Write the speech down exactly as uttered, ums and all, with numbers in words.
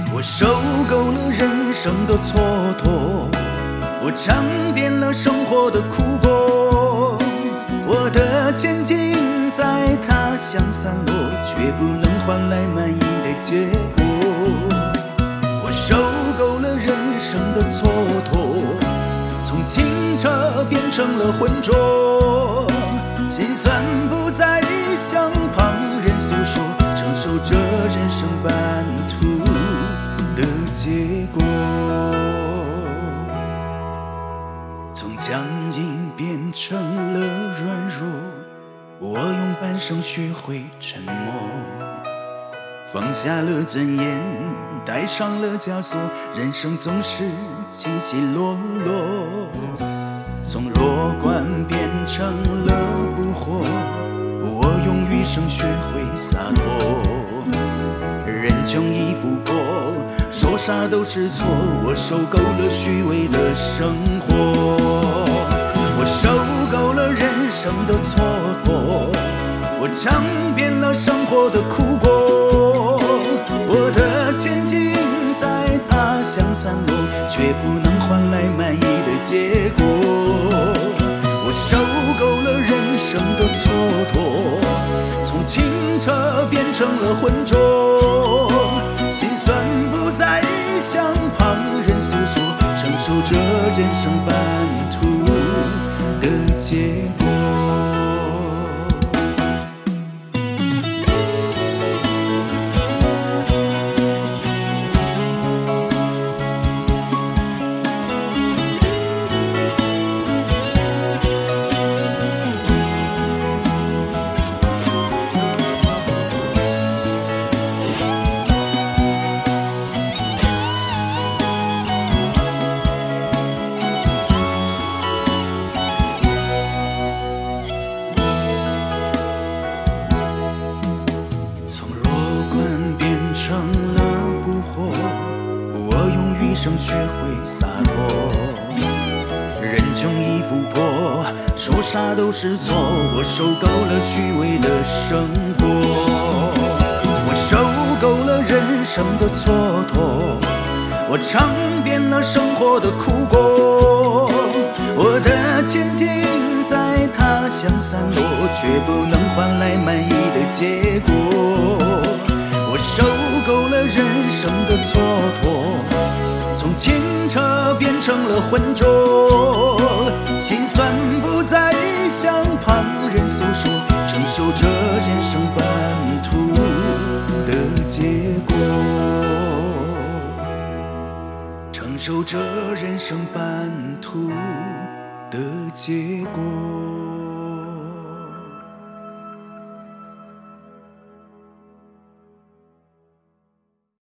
我受够了人生的蹉跎，我尝遍了生活的苦果。我的前进在他乡散落，却不能换来满意的结果。我受够了人生的蹉跎，从清澈变成了浑浊，心酸不再向旁人诉说，承受着人生半途的结果。从强硬变成了软弱，我用半生学会沉默，放下了尊严，戴上了枷锁，人生总是起起落落。从弱冠变成了不惑，我用余生学会洒脱。人穷亦富过，说啥都是错，我受够了虚伪的生活。我受够了人生的蹉跎，我尝遍了生活的苦果。我的前进在他乡散落，却不能换来满意的结果。我受够了人生的蹉跎，从清澈变成了浑浊，心酸不再向旁人诉说，承受着人生半途的结果。成了不惑，我用余生学会洒脱。人穷亦富婆，说啥都是错，我受够了虚伪的生活。我受够了人生的蹉跎，我尝遍了生活的苦果。我的前进在他乡散落，却不能换来满意的结果。我受够了人生的蹉跎，从清澈变成了浑浊，心酸不再向旁人诉说，承受着人生半途的结果，承受着人生半途的结果。